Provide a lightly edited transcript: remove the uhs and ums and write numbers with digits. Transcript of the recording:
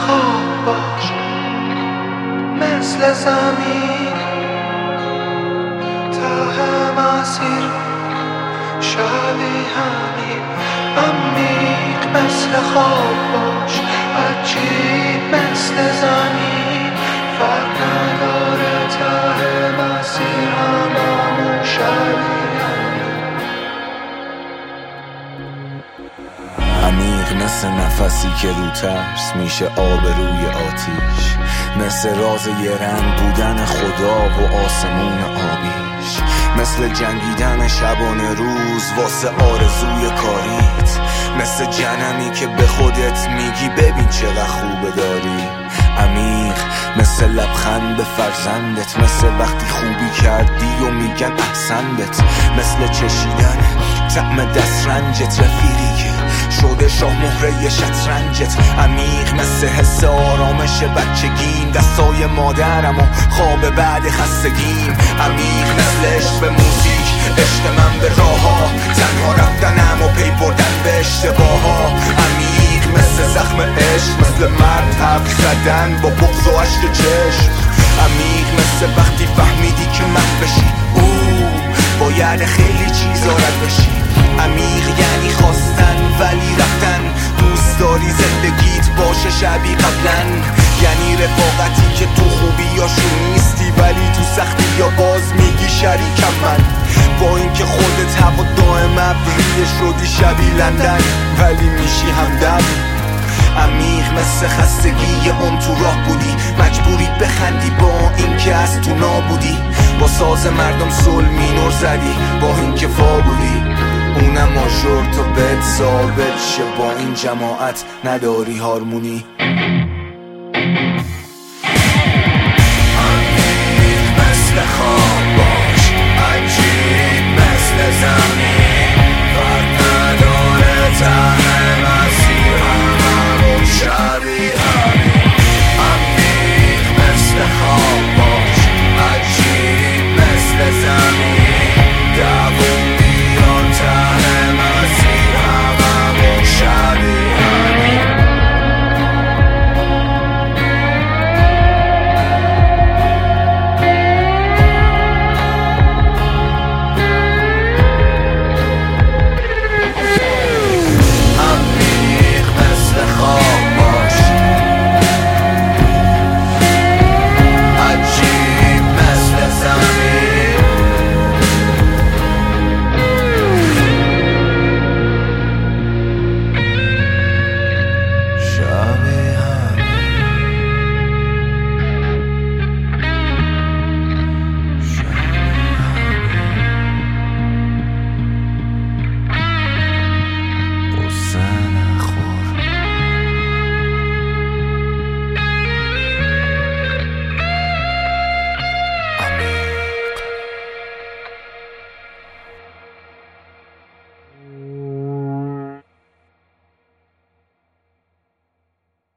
خواب باش، مثل زمین ته مسیر شبیه همین عمیق، مثل خواب باش، عجیب مثل زمین، فرق نداره ته مسیر هممون شبیه همین. عمیق مثل نفسی که رو ترس میشه آب روی آتیش، مثل راز یه رنگ بودن خدا و آسمون آبیش، مثل جنگیدن شبانه روز واسه آرزوی کاریت، مثل جنمی که به خودت میگی ببین چقدر خوبه داری. عمیق مثل لبخند به فرزندت، مثل وقتی خوبی کردی و میگن احسنت، مثل چشیدن طعم دسترنجت، رفیقی که شده شاه مهره شطرنجت. عمیق مثل حس آرامش بچگیم، دستای مادرم و خواب بعد خستگیم. عمیق مثل عشق به موزیک، عشق من به راه ها، تنها رفتنم و پی بردن به اشتباه ها. عمیق مثل زخم عشق، مثل مرد حرف زدن با بغض و عشق چشم. عمیق مثل وقتی فهمیدی که من بشی باید خیلی چیزا رد بشی. عمیق یعنی خواستن ولی رفتن، دوست داری زندگیت باشه شبیه قبلا، یعنی رفاقتی که تو خوبیاشون نیستی ولی تو سختی یا باز میگی شریکم من، با اینکه خودت هوادار ابریه شدی شبیه لندن ولی میشی همدم. عمیق مثل خستگی اون تو راه بودی، مجبوری بخندی با اینکه از تو نابودی، با ساز مردم سول مینور زدی با اینکه فا بودی، اونم ماژور تو بهت ثابت شه با این جماعت نداری هارمونی. عمیق مثل خواب باش، عجیب مثل زمین.